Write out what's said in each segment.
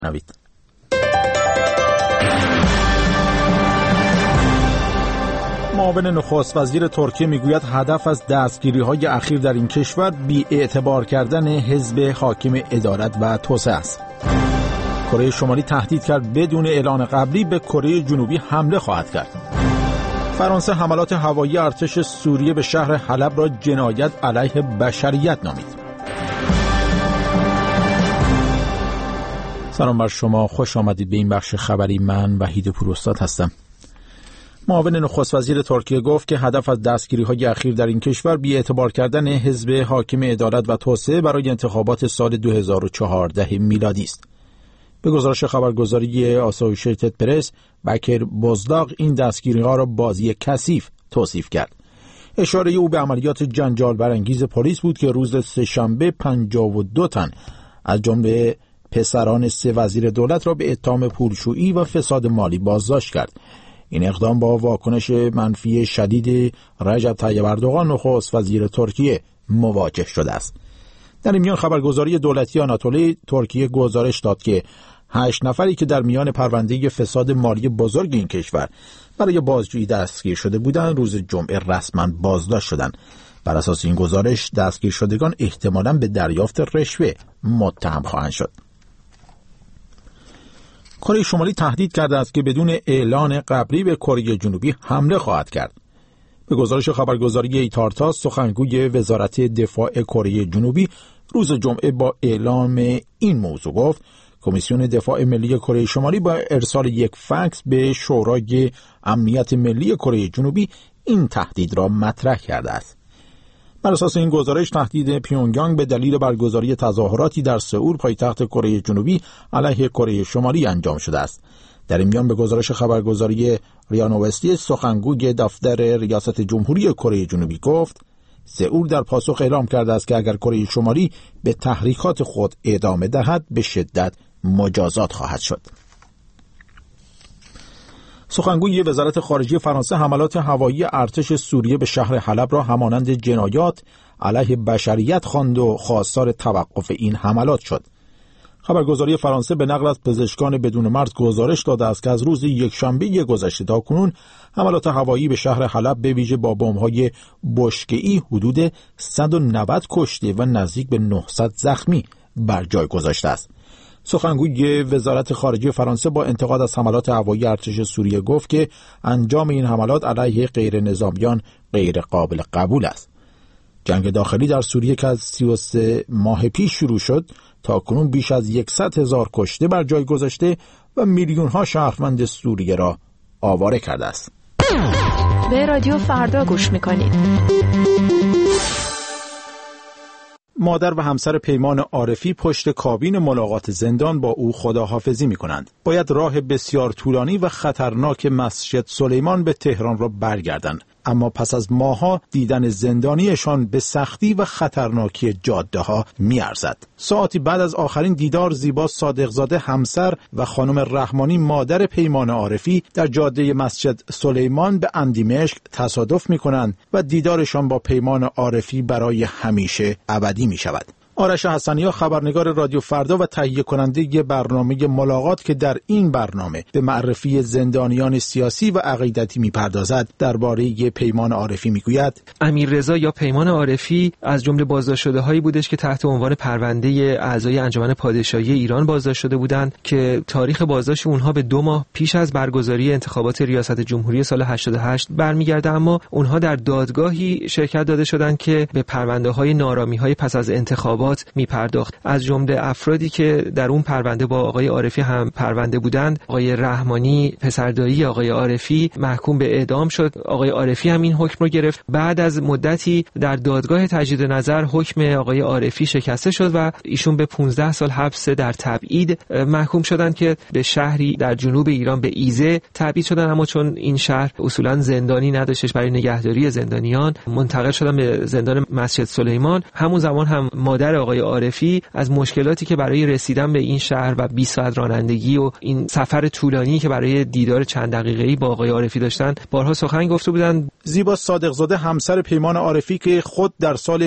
نوید. معاون نخست وزیر ترکیه میگوید هدف از دستگیری‌های اخیر در این کشور بی‌اعتبار کردن حزب حاکم عدالت و توسعه است. کره شمالی تهدید کرد بدون اعلان قبلی به کره جنوبی حمله خواهد کرد. فرانسه حملات هوایی ارتش سوریه به شهر حلب را جنایت علیه بشریت نامید. سلام بر شما، خوش آمدید به این بخش خبری. من وحید پوراستاد هستم. معاون نخست وزیر ترکیه گفت که هدف از دستگیری‌های اخیر در این کشور بی‌اعتبار کردن حزب حاکم عدالت و توسعه برای انتخابات سال 2014 میلادی است. به گزارش خبرگزاری آسوشیتد پرس، بکر بوزداغ این دستگیری‌ها را بازی کثیف توصیف کرد. اشاره او به عملیات جنجال برانگیز پلیس بود که روز سه‌شنبه 52 تن از جمله پسران 3 وزیر دولت را به اتهام پولشویی و فساد مالی بازداشت کرد. این اقدام با واکنش منفی شدید رجب طیب اردوغان نخست وزیر ترکیه مواجه شده است. در این میان خبرگزاری دولتی آناتولی ترکیه گزارش داد که 8 نفری که در میان پرونده فساد مالی بزرگ این کشور برای بازجویی دستگیر شده بودند روز جمعه رسما بازداشت شدند. بر اساس این گزارش دستگیر شدگان احتمالاً به دریافت رشوه متهم خواهند شد. کره شمالی تهدید کرده است که بدون اعلان قبلی به کره جنوبی حمله خواهد کرد. به گزارش خبرگزاری ایتارتا، سخنگوی وزارت دفاع کره جنوبی روز جمعه با اعلام این موضوع گفت کمیسیون دفاع ملی کره شمالی با ارسال یک فکس به شورای امنیت ملی کره جنوبی این تهدید را مطرح کرده است. بر اساس این گزارش تهدید پیونگیانگ به دلیل برگزاری تظاهراتی در سئول پایتخت کره جنوبی علیه کره شمالی انجام شده است. در این میان به گزارش خبرگزاری ریا نوستی، سخنگوی دفتر ریاست جمهوری کره جنوبی گفت سئول در پاسخ اعلام کرده است که اگر کره شمالی به تحریکات خود ادامه دهد به شدت مجازات خواهد شد. سخنگوی وزارت خارجه فرانسه حملات هوایی ارتش سوریه به شهر حلب را همانند جنایات علیه بشریت خواند و خواستار توقف این حملات شد. خبرگزاری فرانسه به نقل از پزشکان بدون مرز گزارش داده است که از روز یکشنبه گذشته تا کنون حملات هوایی به شهر حلب به ویژه با بمب‌های بشکه‌ای حدود 190 کشته و نزدیک به 900 زخمی بر جای گذاشته است. سخنگوی وزارت خارجه فرانسه با انتقاد از حملات هوایی ارتش سوریه گفت که انجام این حملات علیه غیر نظامیان غیر قابل قبول است. جنگ داخلی در سوریه که از 33 ماه پیش شروع شد تا کنون بیش از 100,000 کشته بر جای گذاشته و میلیون‌ها شهروند سوریه را آواره کرده است. به رادیو فردا گوش می‌کنید. مادر و همسر پیمان عارفی پشت کابین ملاقات زندان با او خداحافظی می‌کنند. باید راه بسیار طولانی و خطرناک مسجد سلیمان به تهران را برگردند، اما پس از ماه‌ها دیدن زندانیشان به سختی و خطرناکی جاده‌ها می‌ارزد. ساعتی بعد از آخرین دیدار زیبا صادقزاده همسر و خانم رحمانی مادر پیمان عارفی در جاده مسجد سلیمان به اندیمشق تصادف می‌کنند و دیدارشان با پیمان عارفی برای همیشه ابدی می‌شود. آرش حسنی‌ها خبرنگار رادیو فردا و تهیه کننده برنامه ملاقات که در این برنامه به معرفی زندانیان سیاسی و عقیدتی می‌پردازد درباره پیمان عارفی می‌گوید امیررضا یا پیمان عارفی از جمله بازداشت شده‌هایی بودش که تحت عنوان پرونده اعضای انجمن پادشاهی ایران بازداشت شده بودند که تاریخ بازداشت اونها به 2 ماه پیش از برگزاری انتخابات ریاست جمهوری سال 88 برمیگرده، اما اونها در دادگاهی شرکت داده شدند که به پرونده‌های نارامی‌های پس از انتخابات میپرداخت. از جمله افرادی که در اون پرونده با آقای عارفی هم پرونده بودند، آقای رحمانی پسردایی آقای عارفی محکوم به اعدام شد. آقای عارفی هم این حکم رو گرفت. بعد از مدتی در دادگاه تجدید نظر حکم آقای عارفی شکسته شد و ایشون به 15 سال حبس در تبعید محکوم شدند که به شهری در جنوب ایران به ایزه تبعید شدن، اما چون این شهر اصولا زندانی نداشتش برای نگهداری زندانیان منتقل شدن به زندان مسجد سلیمان. همون زمان هم مادر آقای عارفی از مشکلاتی که برای رسیدن به این شهر و 20 ساعت رانندگی و این سفر طولانی که برای دیدار چند دقیقه‌ای با آقای عارفی داشتن بارها سخن گفته بودند. زیبا صادقزاده همسر پیمان عارفی که خود در سال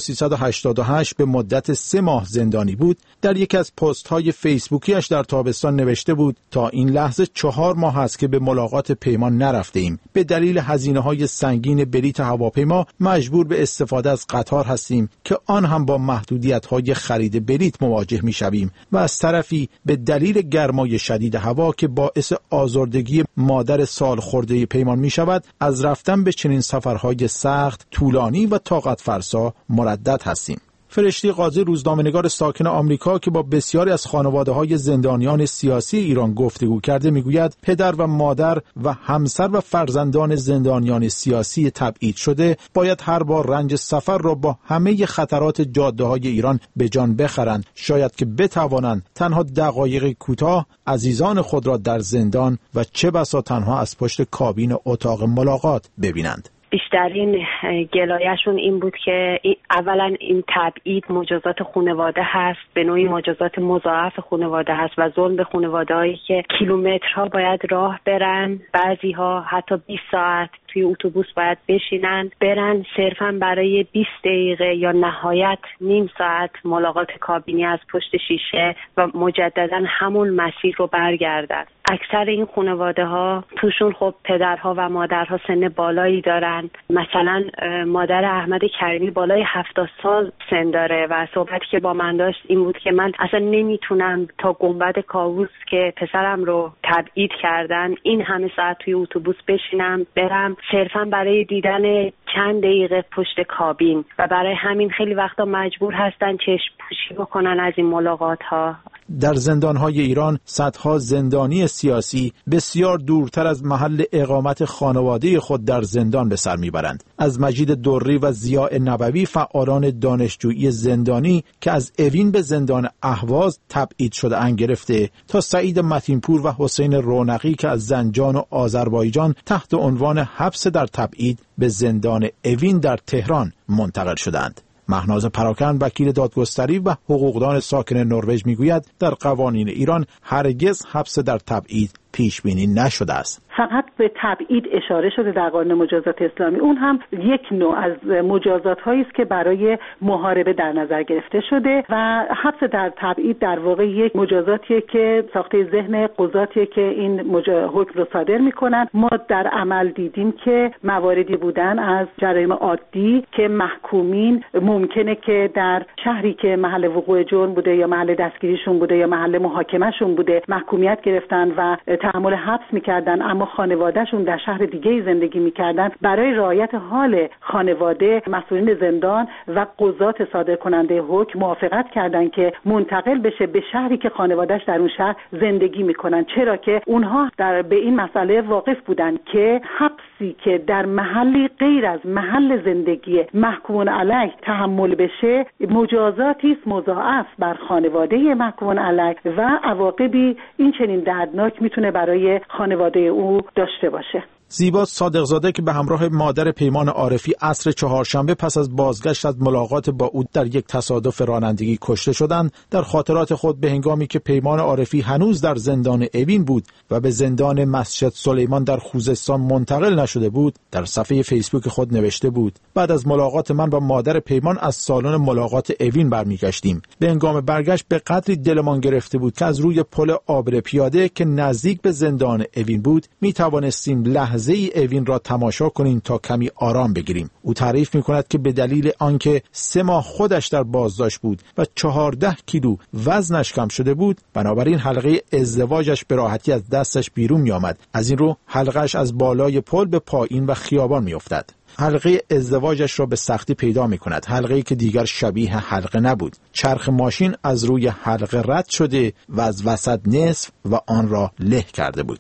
1388 به مدت 3 ماه زندانی بود، در یکی از پست‌های فیسبوکیش در تابستان نوشته بود تا این لحظه 4 ماه است که به ملاقات پیمان نرفته ایم. به دلیل هزینه‌های سنگین بلیط هواپیما مجبور به استفاده از قطار هستیم که آن هم با محدودیت‌های خرید بلیط مواجه می‌شویم و از طرفی به دلیل گرمای شدید هوا که باعث آزردگی مادر سالخورده پیمان می‌شود، از رفتن به چنین سفرهای سخت، طولانی و طاقت فرسا مردد هستیم. فرشته قاضی روزنامه‌نگار ساکن آمریکا که با بسیاری از خانواده‌های زندانیان سیاسی ایران گفتگو کرده میگوید پدر و مادر و همسر و فرزندان زندانیان سیاسی تبعید شده باید هر بار رنج سفر را با همه خطرات جاده‌های ایران به جان بخرند، شاید که بتوانند تنها دقایق کوتاه عزیزان خود را در زندان و چه بسا تنها از پشت کابین اتاق ملاقات ببینند. بیشترین گلایشون این بود که اولا این تبعید مجازات خانواده هست، به نوعی مجازات مضاعف خانواده هست و ظلم به خانواده‌هایی که کیلومترها باید راه برن، بعضی‌ها حتی 20 ساعت توی اتوبوس باید بشینن، برن صرفاً برای 20 دقیقه یا نهایت نیم ساعت ملاقات کابینی از پشت شیشه و مجدداً همون مسیر رو برگردن. اکثر این خانواده‌ها توشون خب پدرها و مادرها سن بالایی دارن. مثلا مادر احمد کریمی بالای 70 سال سن داره و صحبتی که با من داشت این بود که من اصلا نمیتونم تا گنبد کاووس که پسرم رو تبعید کردن این همه ساعت توی اتوبوس بشینم برم صرفا برای دیدن چند دقیقه پشت کابین و برای همین خیلی وقتا مجبور هستن چشم پوشی بکنن از این ملاقات ها. در زندان‌های ایران صدها زندانی سیاسی بسیار دورتر از محل اقامت خانواده خود در زندان به سر میبرند. از مجید دری و ضیاء نبوی فعالان دانشجویی زندانی که از اوین به زندان اهواز تبعید شده اند گرفته تا سعید متینپور و حسین رونقی که از زنجان و آذربایجان تحت عنوان حبس در تبعید به زندان اوین در تهران منتقل شدند. مهناز پراکن وکیل دادگستری و حقوقدان ساکن نروژ میگوید در قوانین ایران هرگز حبس در تبعید پیش بینی نشده است. فقط به تبعید اشاره شده در قانون مجازات اسلامی. اون هم یک نوع از مجازات هایی است که برای محاربه در نظر گرفته شده و حبس در تبعید در واقع یک مجازاتیه که ساخته ذهن قضاتیه که این حکم رو صادر میکنن. ما در عمل دیدیم که مواردی بودن از جرایم عادی که محکومین ممکنه که در شهری که محل وقوع جرم بوده یا محل دستگیریشون بوده یا محل محاکمهشون بوده محکومیت گرفتن و تحمل حبس میکردن، اما خانوادهشون در شهر دیگه زندگی میکردن. برای رعایت حال خانواده مسئولین زندان و قضات صادر کننده حکم موافقت کردن که منتقل بشه به شهری که خانوادهش در اون شهر زندگی میکنن، چرا که اونها به این مسئله واقف بودن که حبسی که در محلی غیر از محل زندگی محکوم علیه تحمل بشه مجازاتی است مضاعف بر خانواده محکوم علیه و عواقبی این چنین دردناک میتونه برای خانواده او داشته باشه. زیبا صادقزاده که به همراه مادر پیمان عارفی عصر چهارشنبه پس از بازگشت از ملاقات با او در یک تصادف رانندگی کشته شدند، در خاطرات خود به هنگامی که پیمان عارفی هنوز در زندان اوین بود و به زندان مسجد سلیمان در خوزستان منتقل نشده بود، در صفحه فیسبوک خود نوشته بود: بعد از ملاقات من با مادر پیمان از سالن ملاقات اوین برمیگشتیم. به هنگام برگشت به قدری دلمان گرفته بود که از روی پل آبر پیاده که نزدیک به زندان اوین بود می توانستیم لحظه اوین را تماشا کنیم تا کمی آرام بگیریم. او تعریف می‌کند که به دلیل آنکه 3 ماه خودش در بازداشت بود و 14 کیلو وزنش کم شده بود، بنابراین حلقه ازدواجش به راحتی از دستش بیرون می‌آمد. از این رو حلقه‌اش از بالای پل به پایین و خیابان می‌افتاد. حلقه ازدواجش را به سختی پیدا می‌کند، حلقه‌ای که دیگر شبیه حلقه نبود. چرخ ماشین از روی حلقه رد شده و از وسط نصف و آن را له کرده بود.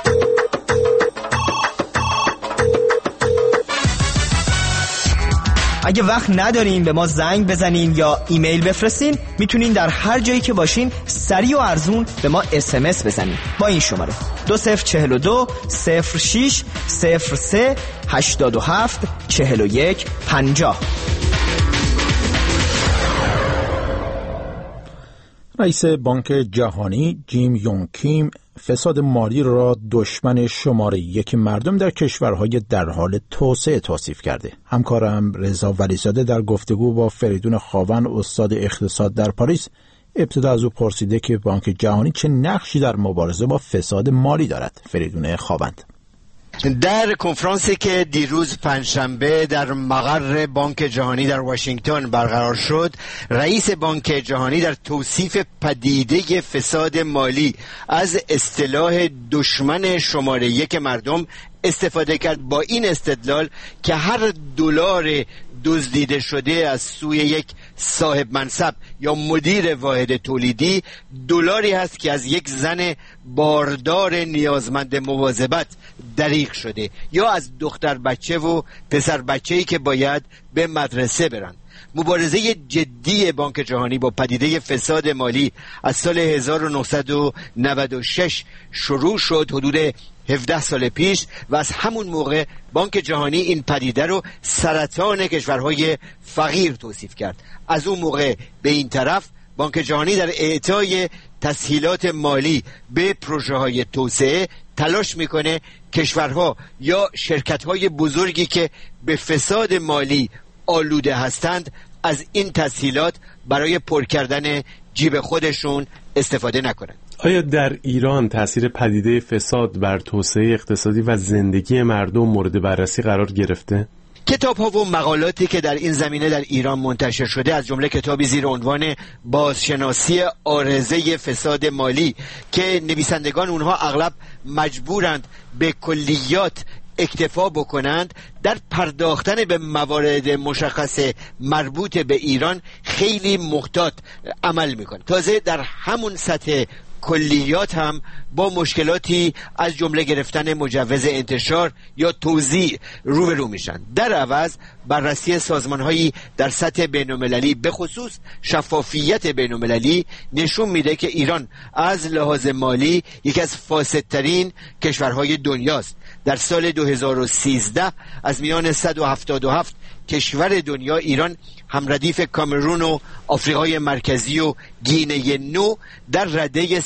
اگه وقت ندارین به ما زنگ بزنین یا ایمیل بفرستین، میتونین در هر جایی که باشین سریع و ارزون به ما SMS بزنین با این شماره 2042 06 03 87 41 50. رئیس بانک جهانی جیم یونگ کیم فساد مالی را دشمن شماره یک مردم در کشورهای در حال توسعه توصیف کرده. همکارم رضا ولیزاده در گفتگو با فریدون خاون استاد اقتصاد در پاریس ابتدا از او پرسیده که بانک جهانی چه نقشی در مبارزه با فساد مالی دارد. فریدون خاوند: در کنفرانسی که دیروز پنجشنبه در مقر بانک جهانی در واشنگتن برقرار شد، رئیس بانک جهانی در توصیف پدیده فساد مالی از اصطلاح دشمن شماره یک مردم استفاده کرد، با این استدلال که هر دلار دزدیده شده از سوی یک صاحب منصب یا مدیر واحد تولیدی دلاری هست که از یک زن باردار نیازمند مواظبت دریغ شده یا از دختر بچه و پسر بچه‌ای که باید به مدرسه برن. مبارزه جدی بانک جهانی با پدیده فساد مالی از سال 1996 شروع شد، حدود 17 سال پیش، و از همون موقع بانک جهانی این پدیده رو سرطان کشورهای فقیر توصیف کرد. از اون موقع به این طرف بانک جهانی در اعطای تسهیلات مالی به پروژه‌های توسعه تلاش میکنه کشورها یا شرکت‌های بزرگی که به فساد مالی آلوده هستند از این تسهیلات برای پر کردن جیب خودشون استفاده نکنند. آیا در ایران تأثیر پدیده فساد بر توسعه اقتصادی و زندگی مردم مورد بررسی قرار گرفته؟ کتاب‌ها و مقالاتی که در این زمینه در ایران منتشر شده، از جمله کتابی زیر عنوان بازشناسی عارضه فساد مالی که نویسندگان اونها اغلب مجبورند به کلیات اکتفا بکنند، در پرداختن به موارد مشخص مربوط به ایران خیلی محتاط عمل میکنه. تازه در همون سطح کلیات هم با مشکلاتی از جمله گرفتن مجوز انتشار یا توزیع روبرو میشن. در عوض بررسی سازمان‌هایی در سطح بین‌المللی به خصوص شفافیت بین‌المللی نشون میده که ایران از لحاظ مالی یکی از فاسدترین کشورهای دنیاست. در سال 2013 از میان 177 کشور دنیا ایران همردیف کامرون و آفریقای مرکزی و گینه نو در رده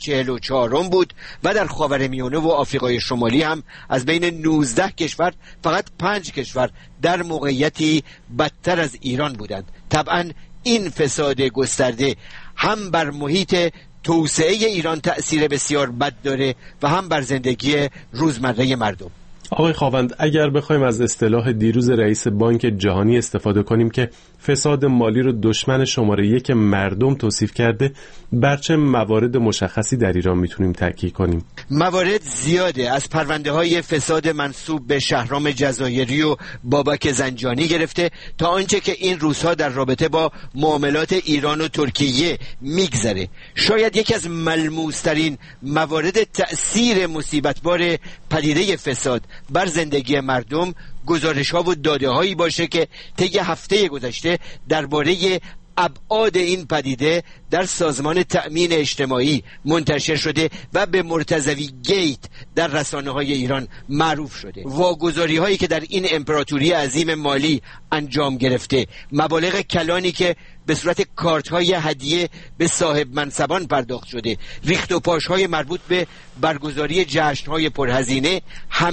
144 بود و در خاورمیانه و آفریقای شمالی هم از بین 19 کشور فقط 5 کشور در موقعیتی بدتر از ایران بودند. طبعا این فساد گسترده هم بر محیط توسعه ایران تأثیر بسیار بد داره و هم بر زندگی روزمره مردم. آقای خاوند، اگر بخوایم از اصطلاح دیروز رئیس بانک جهانی استفاده کنیم که فساد مالی رو دشمن شماره یک مردم توصیف کرده، بر چه موارد مشخصی در ایران میتونیم تاکید کنیم؟ موارد زیاده، از پرونده های فساد منسوب به شهرام جزایری و بابک زنجانی گرفته تا آنچه که این روزها در رابطه با معاملات ایران و ترکیه میگذره. شاید یکی از ملموس‌ترین موارد تأثیر مصیبتبار پدیده فساد بر زندگی مردم گزارش‌ها و داده‌هایی باشه که طی هفته گذشته درباره ابعاد این پدیده در سازمان تأمین اجتماعی منتشر شده و به مرتضوی گیت در رسانه‌های ایران معروف شده. واگذاری‌هایی که در این امپراتوری عظیم مالی انجام گرفته، مبالغ کلانی که به صورت کارت‌های هدیه به صاحب منصبان پرداخت شده، ریخت و پاش‌های مربوط به برگزاری جشن‌های پرهزینه،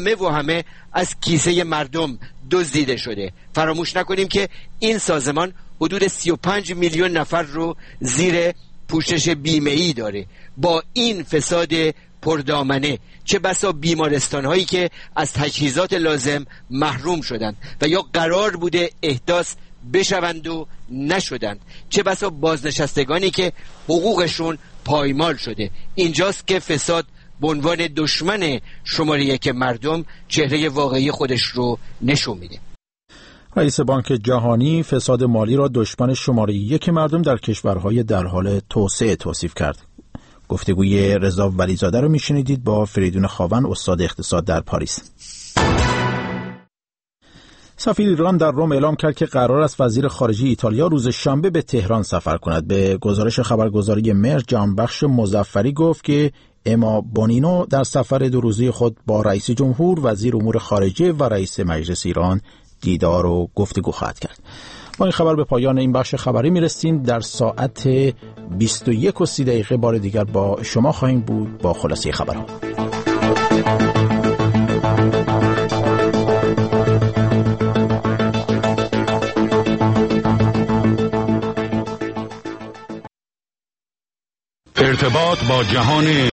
همه از کیسه مردم دزدیده شده. فراموش نکنیم که این سازمان حدود 35 میلیون نفر رو زیر پوشش بیمه‌ای داره. با این فساد پردامنه چه بسا بیمارستان‌هایی که از تجهیزات لازم محروم شدند و یا قرار بوده احداث بشوند و نشدند، چه بسا بازنشستگانی که حقوقشون پایمال شده. اینجاست که فساد به عنوان دشمن شماره یک مردم چهره واقعی خودش رو نشون میده. رئیس بانک جهانی فساد مالی را دشمن شماره یک مردم در کشورهای در حال توسعه توصیف کرد. گفتگوی رضا ولیزاده رو میشنیدید با فریدون خاون استاد اقتصاد در پاریس. سفیر ایران در روم اعلام کرد که قرار است وزیر خارجه ایتالیا روز شنبه به تهران سفر کند. به گزارش خبرگزاری مر، جانبخش مظفری گفت که اما بونینو در سفر 2 روزه خود با رئیس جمهور، وزیر امور خارجه و رئیس مجلس ایران دیدار و گفتگو خواهد کرد. با این خبر به پایان این بخش خبری میرسیم. در ساعت 21:30 بار دیگر با شما خواهیم بود با خلاصه خبرها. ارتباط با جهان